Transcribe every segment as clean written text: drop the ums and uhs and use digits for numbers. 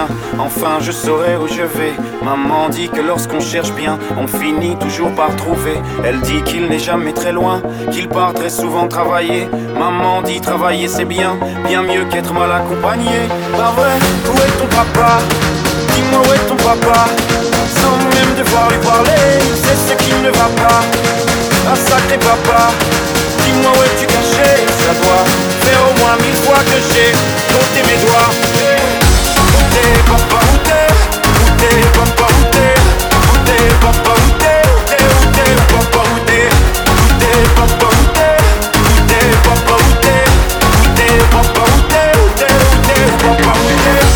bien. Enfin je saurai où je vais. Maman dit que lorsqu'on cherche bien, on finit toujours par trouver. Elle dit qu'il n'est jamais très loin, qu'il part très souvent travailler. Maman dit travailler c'est bien, bien mieux qu'être mal accompagné. Pas vrai, où est ton papa? Dis-moi où est ton papa? Sans même devoir lui parler, c'est ce qui ne va pas. Un sacré papa, dis-moi où es-tu caché? Ça doit faire au moins 1000 fois que j'ai compté mes doigts. Où t'es papa, où t'es? Où t'es papa, où t'es? Où t'es papa, où t'es? Où t'es papa, où t'es? Où t'es papa, où t'es? Où t'es papa, où t'es? Où t'es papa, où t'es? Où t'es papa, où t'es?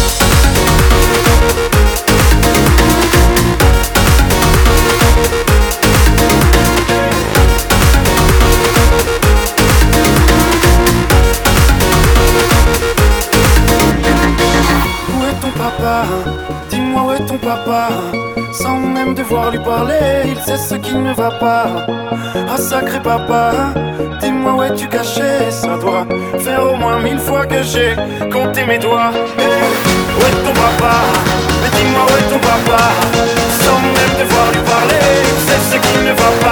Dis-moi où est ton papa? Sans même devoir lui parler, il sait ce qui ne va pas. Ah sacré papa, dis-moi où es-tu caché? Ça doit faire au moins 1000 fois que j'ai compté mes doigts. Hey, où est ton papa? Mais dis-moi où est ton papa? Sans même devoir lui parler, il sait ce qui ne va pas.